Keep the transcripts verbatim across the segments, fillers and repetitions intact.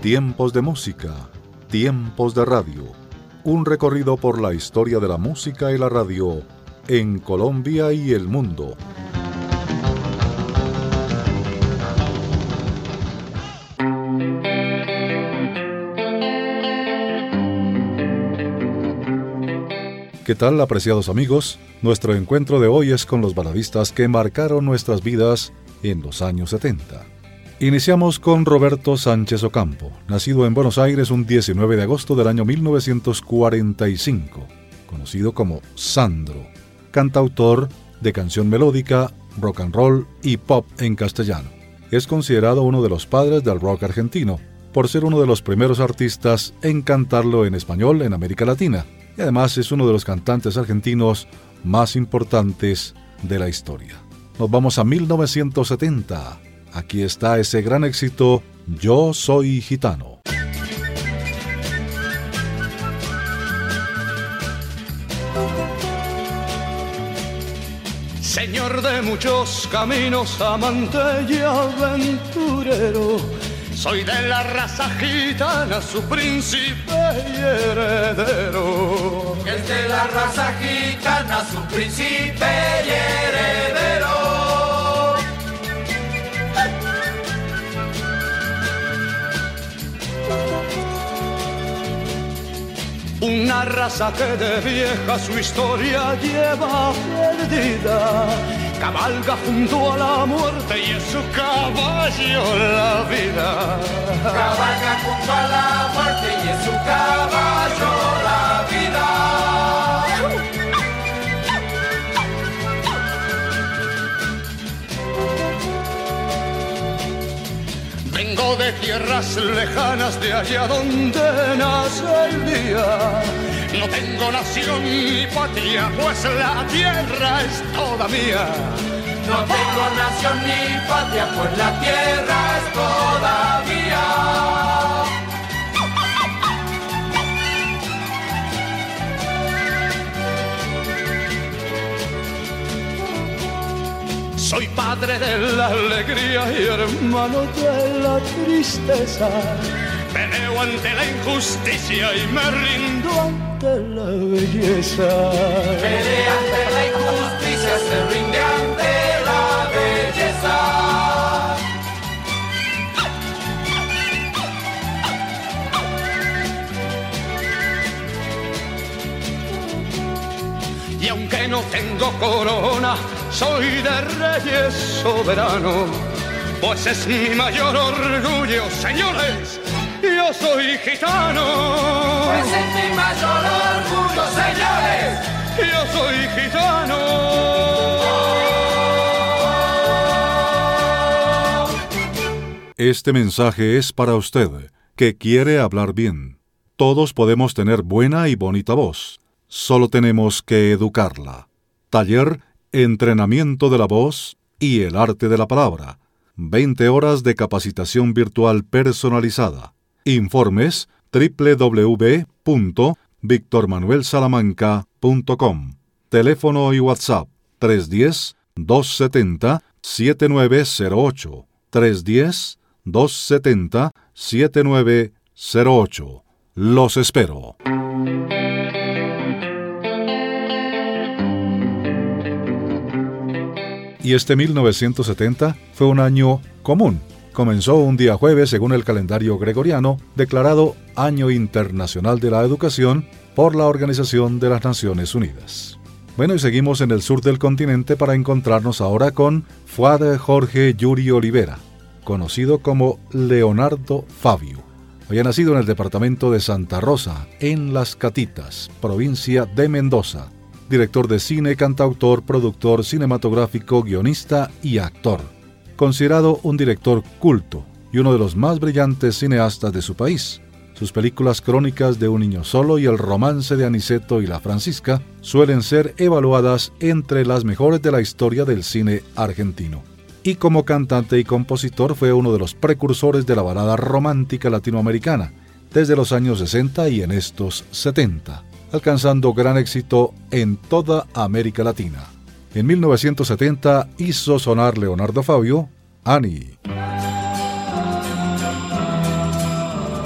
Tiempos de música, tiempos de radio. Un recorrido por la historia de la música y la radio en Colombia y el mundo. ¿Qué tal, apreciados amigos? Nuestro encuentro de hoy es con los baladistas que marcaron nuestras vidas en los años setenta. Iniciamos con Roberto Sánchez Ocampo, nacido en Buenos Aires un diecinueve de agosto del año mil novecientos cuarenta y cinco, conocido como Sandro, cantautor de canción melódica, rock and roll y pop en castellano. Es considerado uno de los padres del rock argentino, por ser uno de los primeros artistas en cantarlo en español en América Latina, y además es uno de los cantantes argentinos más importantes de la historia. Nos vamos a mil novecientos setenta. Aquí está ese gran éxito, Yo Soy Gitano. Señor de muchos caminos, amante y aventurero, soy de la raza gitana, su príncipe y heredero. Es de la raza gitana, su príncipe y heredero. Una raza que de vieja su historia lleva perdida, cabalga junto a la muerte y es su caballo la vida. Cabalga junto a la muerte y es su caballo la vida. Vengo de tierras lejanas, de allá donde nace el día. No tengo nación ni patria, pues la tierra es toda mía. No tengo nación ni patria, pues la tierra es toda mía. Soy padre de la alegría y hermano de la tristeza. Peleo ante la injusticia y me rindo ante la belleza. Pelea ante la injusticia, se rinde ante la belleza. Y aunque no tengo corona, soy de reyes soberano, pues es mi mayor orgullo, señores, yo soy gitano. Pues es mi mayor orgullo, señores, yo soy gitano. Este mensaje es para usted, que quiere hablar bien. Todos podemos tener buena y bonita voz, solo tenemos que educarla. Taller, entrenamiento de la voz y el arte de la palabra. veinte horas de capacitación virtual personalizada. Informes doble u doble u doble u punto víctor manuel salamanca punto com. Teléfono y WhatsApp tres uno cero, dos siete cero, siete nueve cero ocho. tres uno cero, dos siete cero, siete nueve cero ocho. Los espero. Y este mil novecientos setenta fue un año común. Comenzó un día jueves según el calendario gregoriano, declarado Año Internacional de la Educación por la Organización de las Naciones Unidas. Bueno, y seguimos en el sur del continente para encontrarnos ahora con Fuad Jorge Yuri Olivera, conocido como Leonardo Fabio. Había nacido en el departamento de Santa Rosa, en Las Catitas, provincia de Mendoza. Director de cine, cantautor, productor cinematográfico, guionista y actor. Considerado un director culto y uno de los más brillantes cineastas de su país. Sus películas Crónicas de un niño solo y El romance de Aniceto y la Francisca suelen ser evaluadas entre las mejores de la historia del cine argentino. Y como cantante y compositor fue uno de los precursores de la balada romántica latinoamericana, desde los años sesenta y en estos setenta. Alcanzando gran éxito en toda América Latina. En mil novecientos setenta hizo sonar Leonardo Fabio, Annie.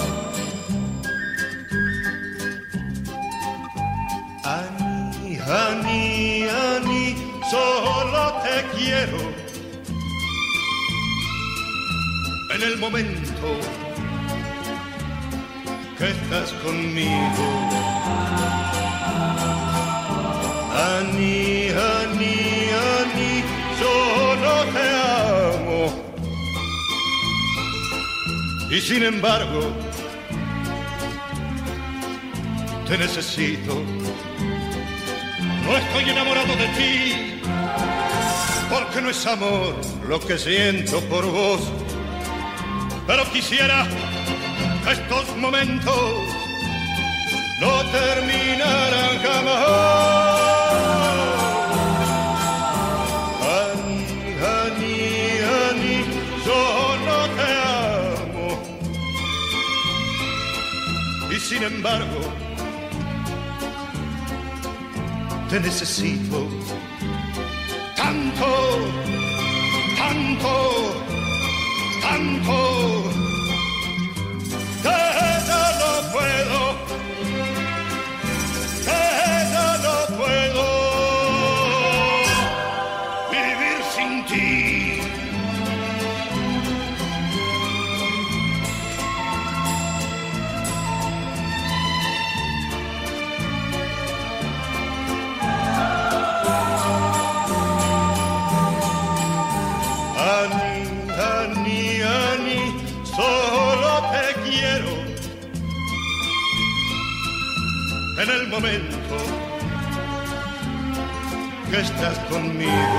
quiero en el momento que estás conmigo. Ani, Ani, Ani, solo te amo. Y sin embargo, te necesito. No estoy enamorado de ti, porque no es amor lo que siento por vos. Pero quisiera que estos momentos no terminaran jamás. Ani, Ani, Ani, solo te amo. Y sin embargo, te necesito tanto, tanto, tanto, que ya no puedo, que ya no puedo vivir sin ti. En el momento que estás conmigo.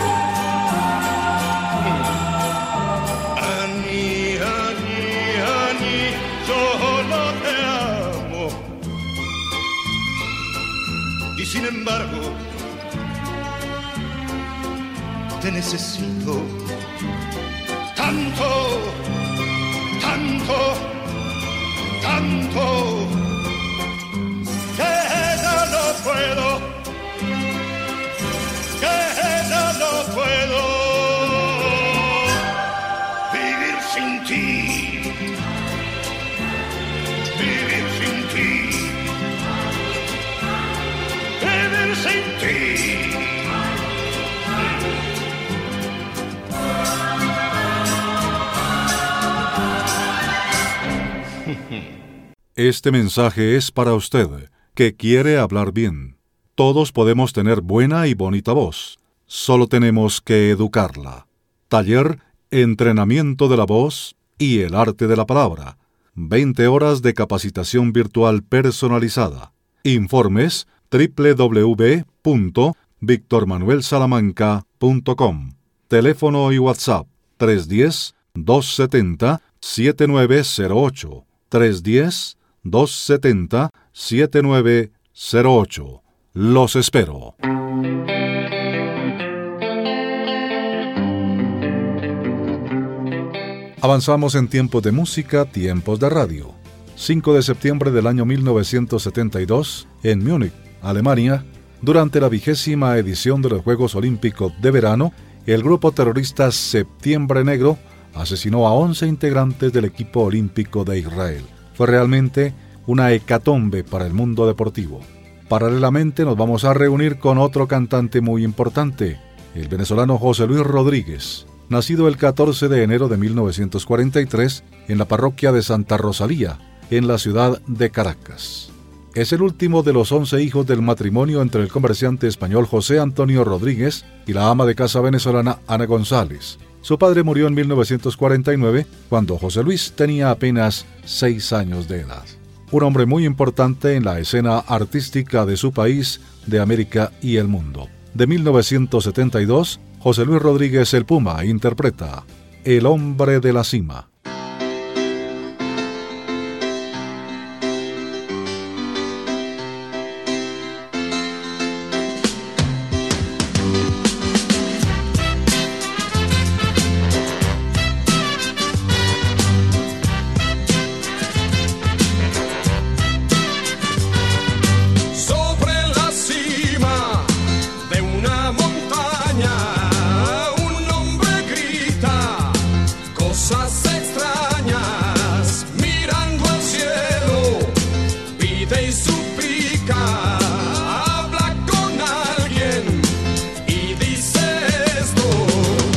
Ani, Ani, Ani, solo te amo. Y sin embargo, te necesito tanto, tanto, tanto, que ya no puedo, que ya no puedo vivir sin ti, vivir sin ti, vivir sin ti. Este mensaje es para usted, que quiere hablar bien. Todos podemos tener buena y bonita voz. Solo tenemos que educarla. Taller, entrenamiento de la voz y el arte de la palabra. veinte horas de capacitación virtual personalizada. Informes doble u doble u doble u punto víctor manuel salamanca punto com. Teléfono y WhatsApp tres uno cero, dos siete cero, siete nueve cero ocho. tres uno cero, dos siete cero, siete nueve cero ocho. Los espero. Avanzamos en tiempos de música, tiempos de radio. cinco de septiembre del año mil novecientos setenta y dos, en Múnich, Alemania, durante la vigésima edición de los Juegos Olímpicos de Verano, el grupo terrorista Septiembre Negro asesinó a once integrantes del equipo olímpico de Israel. Fue realmente una hecatombe para el mundo deportivo. Paralelamente nos vamos a reunir con otro cantante muy importante, el venezolano José Luis Rodríguez, nacido el catorce de enero de mil novecientos cuarenta y tres en la parroquia de Santa Rosalía, en la ciudad de Caracas. Es el último de los once hijos del matrimonio entre el comerciante español José Antonio Rodríguez y la ama de casa venezolana Ana González. Su padre murió en mil novecientos cuarenta y nueve, cuando José Luis tenía apenas seis años de edad. Un hombre muy importante en la escena artística de su país, de América y el mundo. De mil novecientos setenta y dos, José Luis Rodríguez el Puma interpreta El hombre de la cima. Habla con alguien y dice esto.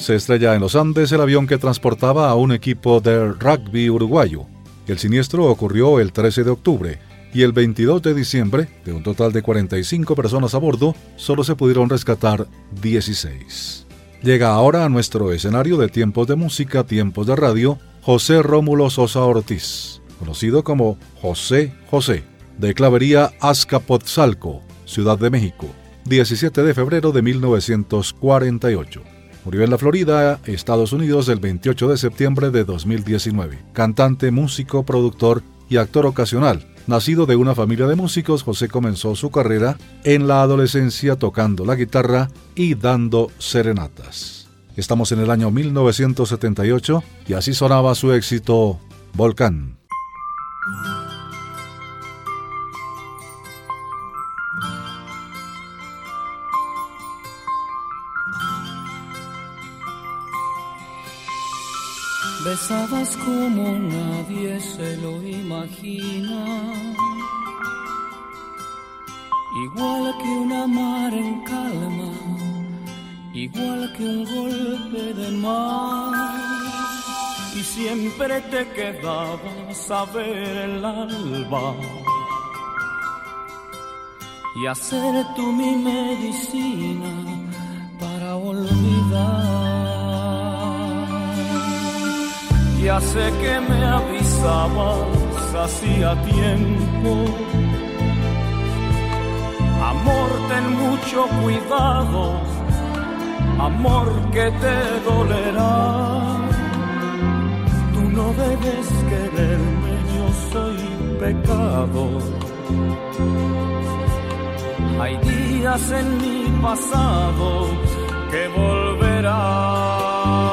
Se estrella en los Andes el avión que transportaba a un equipo de rugby uruguayo. El siniestro ocurrió el trece de octubre y el veintidós de diciembre, de un total de cuarenta y cinco personas a bordo, solo se pudieron rescatar dieciséis. Llega ahora a nuestro escenario de Tiempos de Música, Tiempos de Radio, José Rómulo Sosa Ortiz, conocido como José José, de Clavería Azcapotzalco, Ciudad de México, diecisiete de febrero de mil novecientos cuarenta y ocho. Murió en la Florida, Estados Unidos, el veintiocho de septiembre de dos mil diecinueve. Cantante, músico, productor y actor ocasional. Nacido de una familia de músicos, José comenzó su carrera en la adolescencia tocando la guitarra y dando serenatas. Estamos en el año mil novecientos setenta y ocho y así sonaba su éxito Volcán. Besabas como nadie se lo imagina, igual que una mar en calma, igual que un golpe de mar. Y siempre te quedabas a ver el alba y hacer tú mi medicina para olvidar. Ya sé que me avisabas hacía tiempo. Amor, ten mucho cuidado, amor, que te dolerá. Tú no debes quererme, yo soy pecado. Hay días en mi pasado que volverán.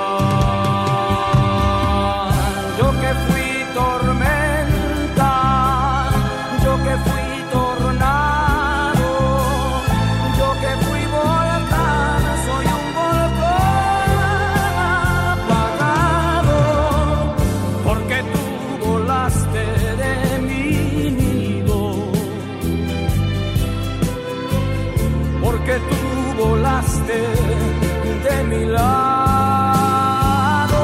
Que tú volaste de mi lado.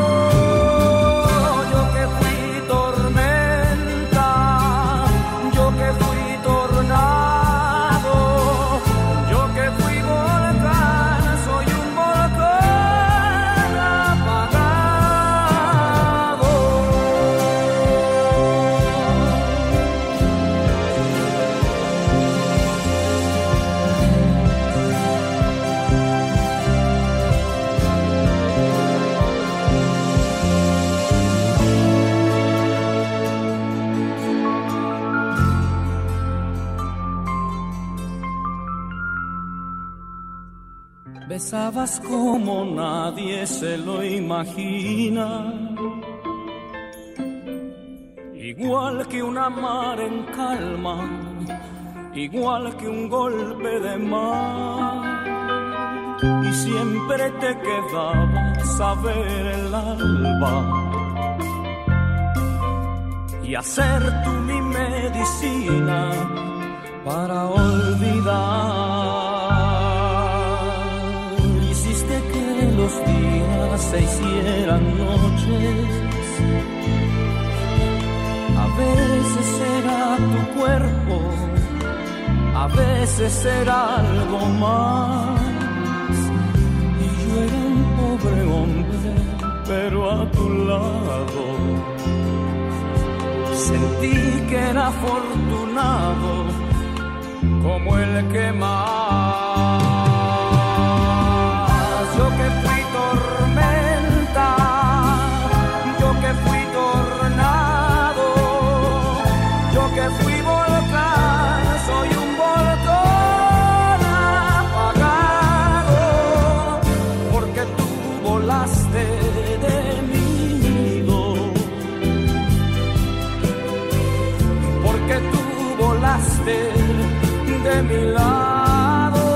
Yo que fui tormenta, yo que fui tornado, yo que fui volcán, soy un volcán apagado. Besabas como nadie se lo imagina, igual que una mar en calma, igual que un golpe de mar. Y siempre te quedabas a ver el alba y hacer tú mi medicina para olvidar. Los días se hicieran noches, a veces era tu cuerpo, a veces era algo más. Y yo era un pobre hombre, pero a tu lado sentí que era afortunado como el que más. Yo que fui tormenta, yo que fui tornado, yo que fui volcán, soy un volcán apagado, porque tú volaste de mi nido, porque tú volaste de mi lado.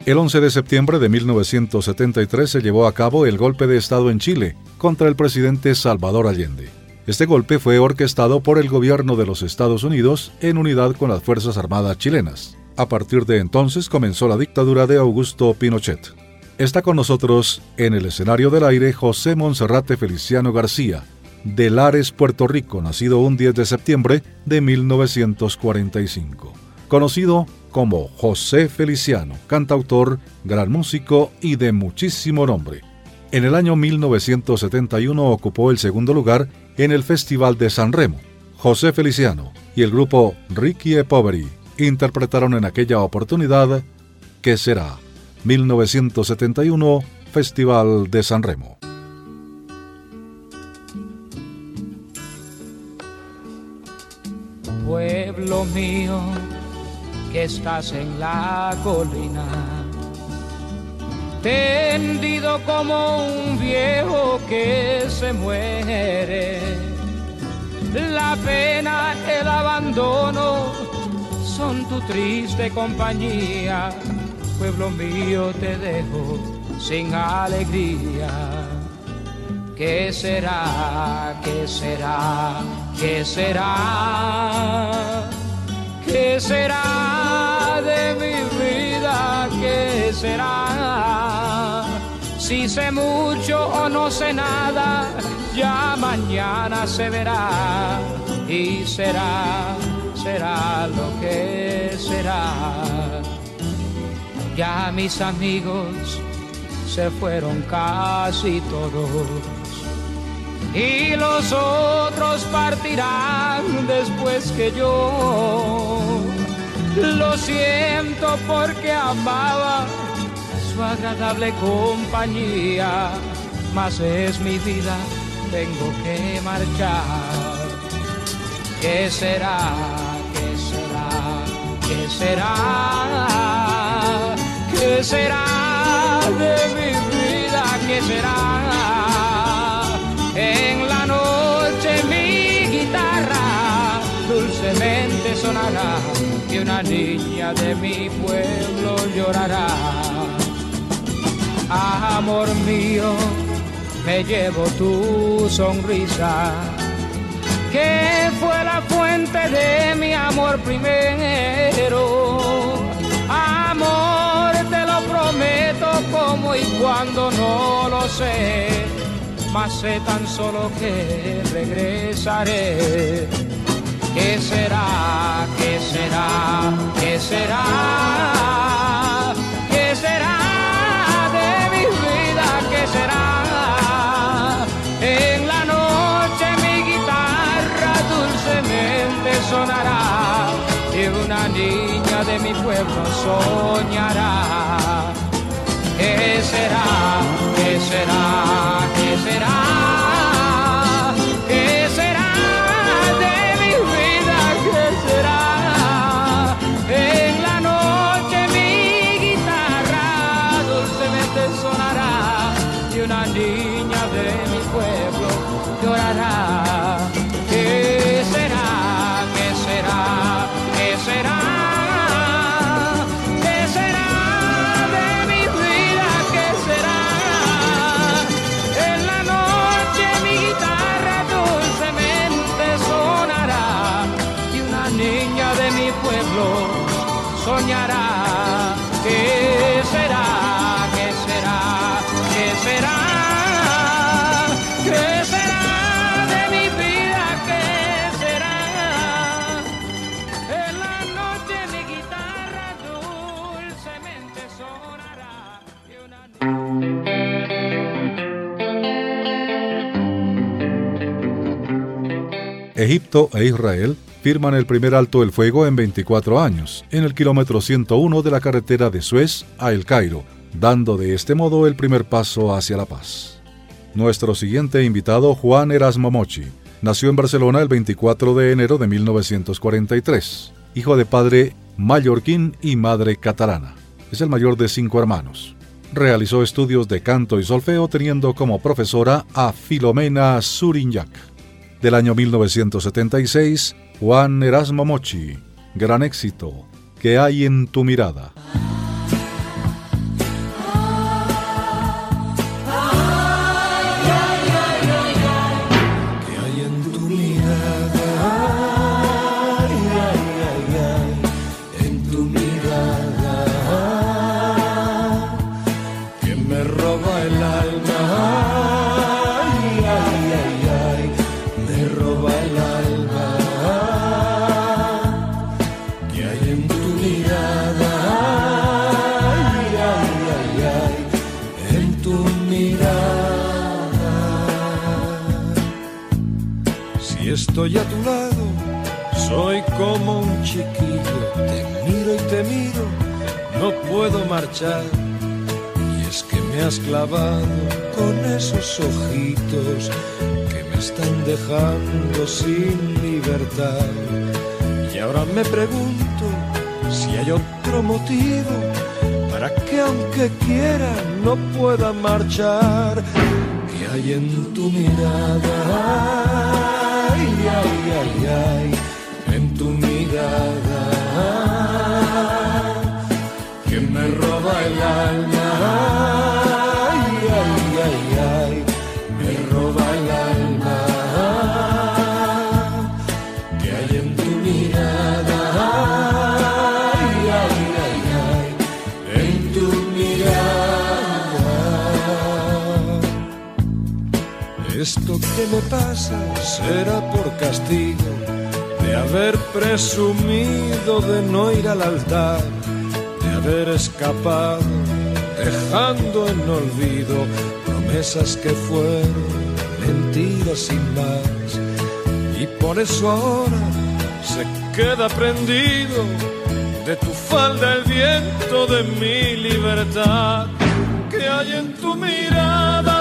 El once de septiembre de mil novecientos setenta y tres se llevó a cabo el golpe de Estado en Chile contra el presidente Salvador Allende. Este golpe fue orquestado por el gobierno de los Estados Unidos en unidad con las Fuerzas Armadas chilenas. A partir de entonces comenzó la dictadura de Augusto Pinochet. Está con nosotros en el escenario del aire José Monserrate Feliciano García, de Lares, Puerto Rico, nacido un diez de septiembre de mil novecientos cuarenta y cinco. Conocido como José Feliciano, cantautor, gran músico y de muchísimo nombre. En el año mil novecientos setenta y uno ocupó el segundo lugar en el Festival de San Remo. José Feliciano y el grupo Ricky e Poveri interpretaron en aquella oportunidad ¿Qué será? mil novecientos setenta y uno, Festival de San Remo. Pueblo mío, que estás en la colina, tendido como un viejo que se muere. La pena, el abandono son tu triste compañía. Pueblo mío, te dejo sin alegría. ¿Qué será? ¿Qué será? ¿Qué será? ¿Qué será de mi vida? ¿Qué será? Si sé mucho o no sé nada, ya mañana se verá. Y será, será lo que será. Ya mis amigos se fueron casi todos, y los otros partirán después que yo. Lo siento porque amaba su agradable compañía, mas es mi vida, tengo que marchar. ¿Qué será? ¿Qué será? ¿Qué será? ¿Qué será de mi vida? ¿Qué será? En la noche mi guitarra dulcemente sonará y una niña de mi pueblo llorará. Amor mío, me llevo tu sonrisa, que fue la fuente de mi amor primero. Amor, te lo prometo, como y cuando no lo sé, mas sé tan solo que regresaré. ¿Qué será? ¿Qué será? ¿Qué será? ¿Qué será de mi vida? ¿Qué será? En la noche mi guitarra dulcemente sonará y una niña de mi pueblo soñará. ¿Qué será? ¿Qué será? ¿Qué será? ¿Qué será de mi vida? ¿Qué será? En la noche mi guitarra dulcemente sonará y una niña de mi pueblo llorará. ¿Qué será? ¿Qué será? ¿Qué será? ¿Qué será de mi vida? ¿Qué será? En la noche mi guitarra dulcemente sonará y una niña de mi pueblo soñará. ¿Qué será? ¿Qué será? ¿Qué será? ¿Qué será de mi vida? ¿Qué será? En la noche mi guitarra dulcemente sonará y una Egipto e Israel firman el primer alto el fuego en veinticuatro años, en el kilómetro ciento uno de la carretera de Suez a El Cairo, dando de este modo el primer paso hacia la paz. Nuestro siguiente invitado, Juan Erasmo Mochi, nació en Barcelona el veinticuatro de enero de mil novecientos cuarenta y tres, hijo de padre mallorquín y madre catalana. Es el mayor de cinco hermanos. Realizó estudios de canto y solfeo teniendo como profesora a Filomena Suriñac. Del año mil novecientos setenta y seis, Juan Erasmo Mochi, gran éxito, ¿Qué hay en tu mirada? estoy a tu lado, soy como un chiquillo. Te miro y te miro, no puedo marchar. Y es que me has clavado con esos ojitos que me están dejando sin libertad. Y ahora me pregunto si hay otro motivo para que aunque quiera no pueda marchar. ¿Qué hay en tu mirada? Ay, ay, ay, ay, en tu mirada que me roba el alma. Ay, ay, ay, ay, me roba el alma. ¿Qué hay en tu mirada? Ay, ay, ay, ay, en tu mirada. Esto que me pasa será por castigo de haber presumido de no ir al altar, de haber escapado dejando en olvido promesas que fueron mentiras sin más. Y por eso ahora se queda prendido de tu falda el viento de mi libertad. ¿Qué hay en tu mirada?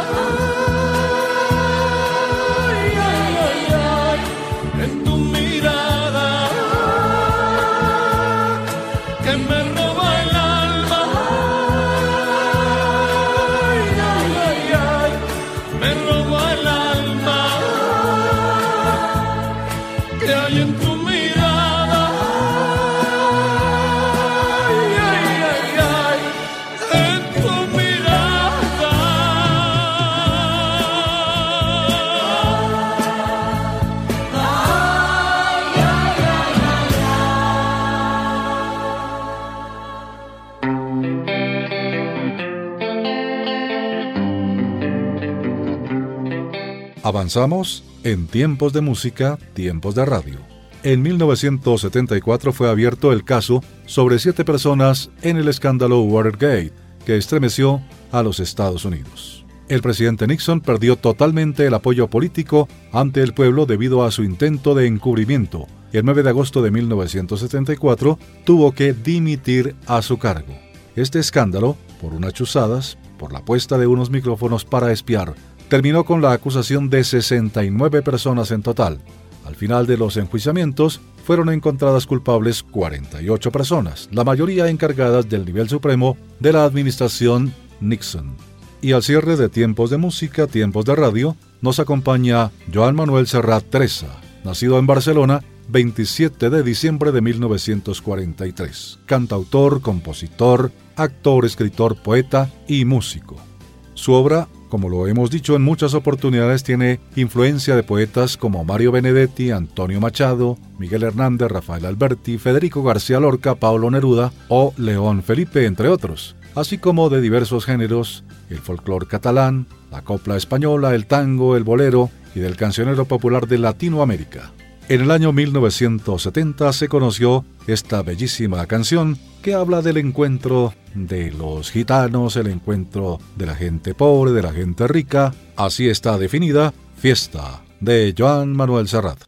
Ay, ay, ay, ay, en tu mirada que me roba el alma. Ay, ay, ay, ay, me roba el alma. ¿Qué hay en tu mirada? Ay, ay, ay, ay, en tu mirada. Ay, ay, ay, Avanzamos en Tiempos de Música, Tiempos de Radio. En mil novecientos setenta y cuatro fue abierto el caso sobre siete personas en el escándalo Watergate, que estremeció a los Estados Unidos. El presidente Nixon perdió totalmente el apoyo político ante el pueblo debido a su intento de encubrimiento y el nueve de agosto de mil novecientos setenta y cuatro tuvo que dimitir a su cargo. Este escándalo, por unas chuzadas, por la puesta de unos micrófonos para espiar, terminó con la acusación de sesenta y nueve personas en total. Al final de los enjuiciamientos, fueron encontradas culpables cuarenta y ocho personas, la mayoría encargadas del nivel supremo de la administración Nixon. Y al cierre de Tiempos de Música, Tiempos de Radio, nos acompaña Joan Manuel Serrat Teresa, nacido en Barcelona, veintisiete de diciembre de mil novecientos cuarenta y tres. Cantautor, compositor, actor, escritor, poeta y músico. Su obra, como lo hemos dicho en muchas oportunidades, tiene influencia de poetas como Mario Benedetti, Antonio Machado, Miguel Hernández, Rafael Alberti, Federico García Lorca, Pablo Neruda o León Felipe, entre otros, así como de diversos géneros, el folclore catalán, la copla española, el tango, el bolero y del cancionero popular de Latinoamérica. En el año mil novecientos setenta se conoció esta bellísima canción que habla del encuentro de los gitanos, el encuentro de la gente pobre, de la gente rica. Así está definida, Fiesta, de Joan Manuel Serrat.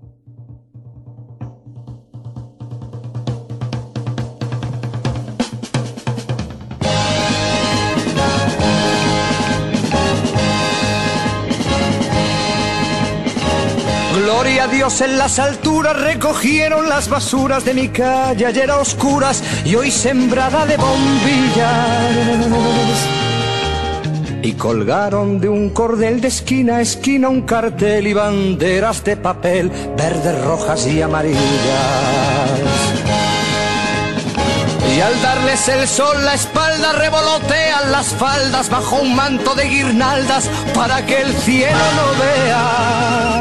Gloria a Dios en las alturas, recogieron las basuras de mi calle ayer a oscuras y hoy sembrada de bombillas. Y colgaron de un cordel de esquina a esquina un cartel y banderas de papel, verdes, rojas y amarillas. Y al darles el sol la espalda revolotean las faldas bajo un manto de guirnaldas para que el cielo no vea.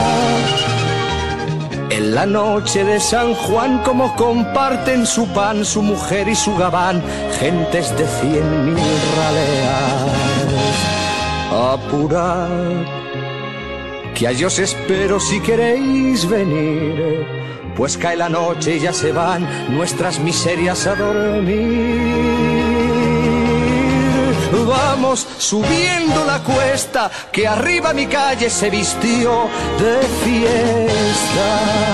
En la noche de San Juan como comparten su pan, su mujer y su gabán, gentes de cien mil raleas. Apurad, que allí os espero si queréis venir, pues cae la noche y ya se van nuestras miserias a dormir. Vamos subiendo la cuesta, que arriba mi calle se vistió de fiesta.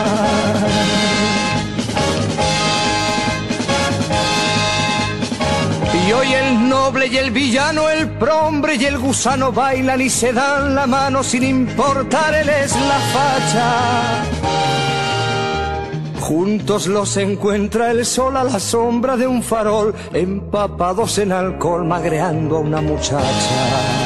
Y hoy el noble y el villano, el prombre y el gusano bailan y se dan la mano sin importarles la facha. Juntos los encuentra el sol a la sombra de un farol, empapados en alcohol, magreando a una muchacha.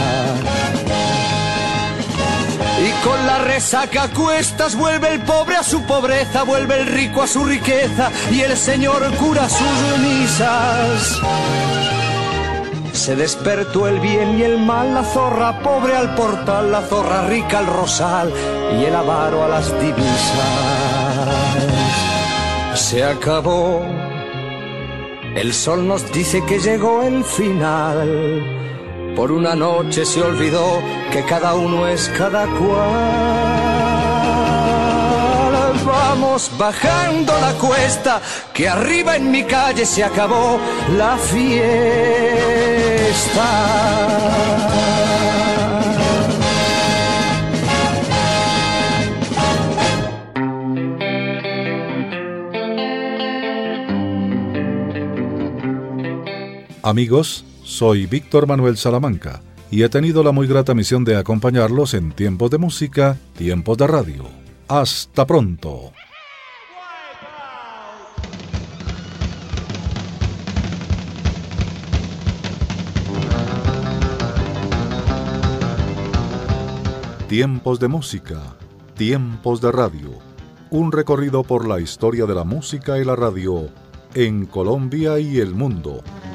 Y con la resaca a cuestas vuelve el pobre a su pobreza, vuelve el rico a su riqueza y el señor cura sus misas. Se despertó el bien y el mal, la zorra pobre al portal, la zorra rica al rosal y el avaro a las divisas. Se acabó, el sol nos dice que llegó el final. Por una noche se olvidó que cada uno es cada cual. Vamos bajando la cuesta, que arriba en mi calle se acabó la fiesta. Amigos, soy Víctor Manuel Salamanca y he tenido la muy grata misión de acompañarlos en tiempos de música, tiempos de radio. Hasta pronto. Tiempos de música, tiempos de radio. Un recorrido por la historia de la música y la radio en Colombia y el mundo.